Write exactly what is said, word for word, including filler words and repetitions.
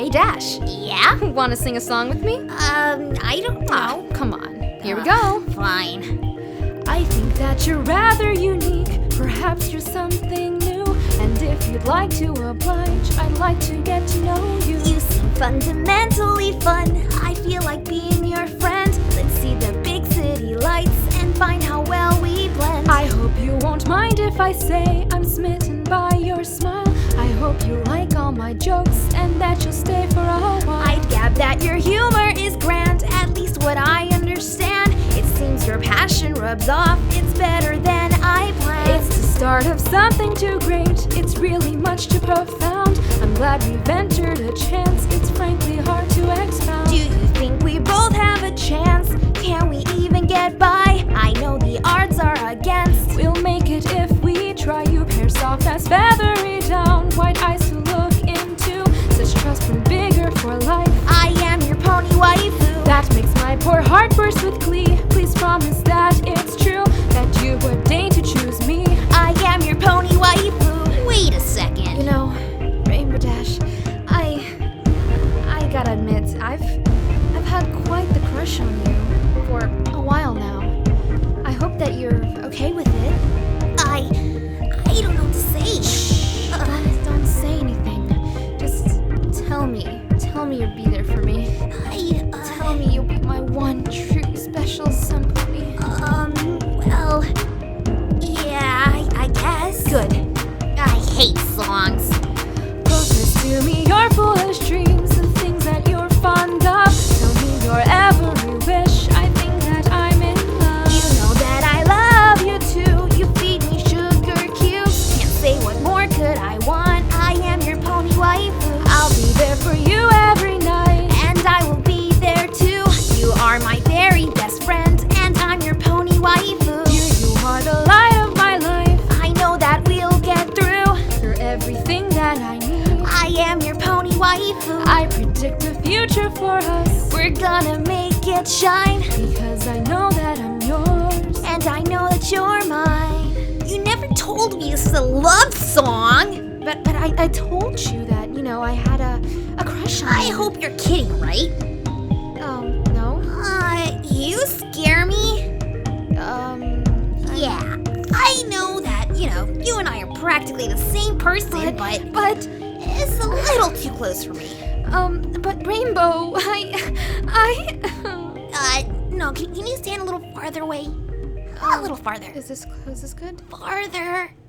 Hey Dash, Yeah? wanna sing a song with me? Um, I don't know. Oh, come on. Here we go. Fine. I think that you're rather unique. Perhaps you're something new. And if you'd like to oblige, I'd like to get to know you. You seem fundamentally fun. I feel like being your friend. Let's see the big city lights and find how well we blend. I hope you won't mind if I say I'm smitten by your smile. I hope you like all my jokes and that you'll stay for a while. I'd gab that your humor is grand, at least what I understand. It seems your passion rubs off, it's better than I planned. It's the start of something too great, it's really much too profound. I'm glad we've entered a chance, it's frankly hard to expound. Do you think we both have a chance? Can we even get by? I know the odds are against. We'll make it if we try. You pair soft as feathery down, white eyes to look into, such trust from bigger for life. I am your pony waifu. That makes my poor heart burst with glee. Please promise that it's true, that you would deign to choose me. I am your pony waifu. Wait a second. You know, Rainbow Dash, I... I gotta admit, I've... I've had quite the crush on you for a while now. I hope that you're okay with it. I... I don't know what to say. Shh! Uh, Don't, don't say anything. Just tell me. Tell me you'll be there for me. I... Uh, Tell me you'll be my one true special somebody. Um, well... Yeah, I, I guess. Good. I hate songs. Confess to me your foolish dreams and things that you're fond of. Tell me your every wish. I think that I'm in love. You know that I love you too. You feed me sugar cubes. Can't say what more could I want. I am your pony waifu. I'll be there for you every night. And I will be there too. You are my very best friend, and I'm your pony waifu. You, you are the light of my life. I know that we'll get through. You're everything that I need. I am your pony waifu. I predict the future for us. We're gonna make it shine, Because I know that I'm yours. and I know that you're mine. You never told me this is a love song. But but I, I told you that, you know, I had a, a crush on I you. hope you're kidding, right? Um, no. Uh, you scare me. Um, Yeah, I know that, you know, you and I are practically the same person, but, but, it's a little too close for me. um, but Rainbow, I, I, Uh, no, can, can you stand a little farther away? A little farther. is this, is this good? Farther.